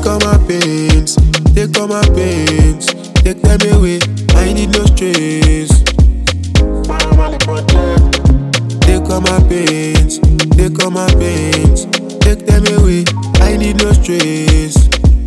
Take all my pains, take all my pains, take them away. I need no stress. Take all my pains, take all my pains, take them away. I need no stress.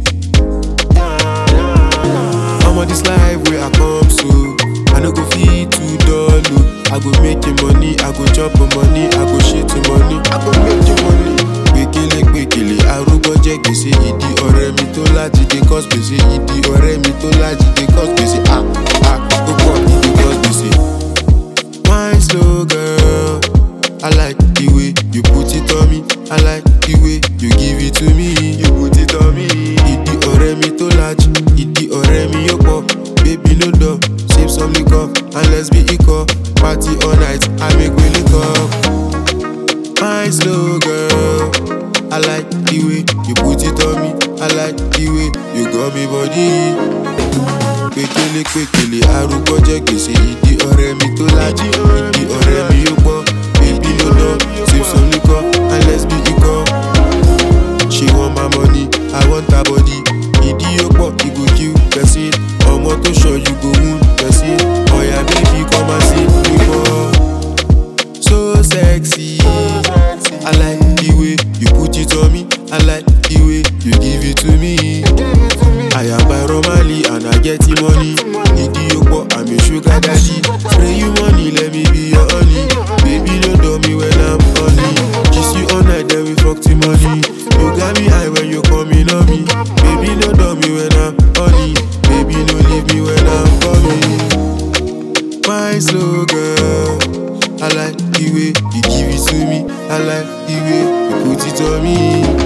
I'm on this life where I come so I no go feed too dull. I go make you money, I go chop money, I go shit to money, I go make you money. Gbekele, arúgbó jẹ́ gbèsè. Ìdí ọ̀rẹ́ mi tó láti dé cause gbèsè. Ìdí ọ̀rẹ́ mi tó láti dé cause gbèsè. Ó pọ̀ ìdí cause gbèsè. Wine slow girl, I like the way you put it on me. I like the way you give it to me. You put it on me. Ìdí ọ̀rẹ́ mi tó láti, ìdí ọ̀rẹ́ mi yóò pọ̀. Baby no duh, sip some liquor and let's be equal. Party all night, I make we link up. Wine slow girl, I like the way you put it on me. I like the way you got me body. Gbekele, arúgbó jẹ́ gbèsè. Ìdí ọ̀rẹ́ mi tó láti, ìdí ọ̀rẹ́ mi yóò pọ̀. Baby no duh, sip some liquor and let's be equal. She want my money, I want her body. Ìdí yóò pọ̀, you go kill person. Ọmọ tó ṣọ you go wound person. Oya baby come and see me more. So sexy, I like the way you put it on me. I like the way you give it to me. I am by Romali and I get the money. Ìdí yóò pọ̀, I'm a sugar daddy. Spray you money, let me be your honey. Baby no dumb me when I'm honey. Kiss you all night, then we fuck the money. You got me high when you coming on me. Baby no dumb me when I'm honey. Baby no leave me when I'm coming. My slow girl, I like the way you give it to me. I like the way you put it on me.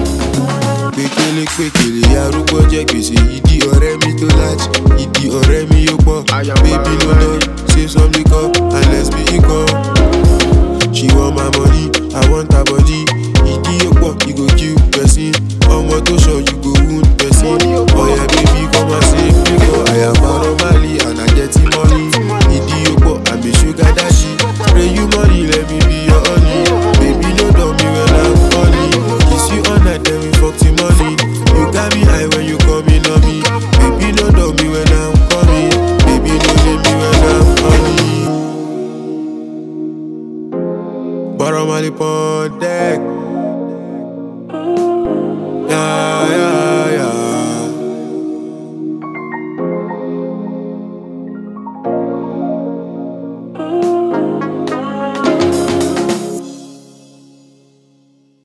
Gbekele, arúgbó jẹ́ gbèsè. Ìdí ọ̀rẹ́ mi tó láti, ìdí ọ̀rẹ́ mi yóò pọ̀. Baby no duh, save some liquor and let's be equal. She want my money, I want her body.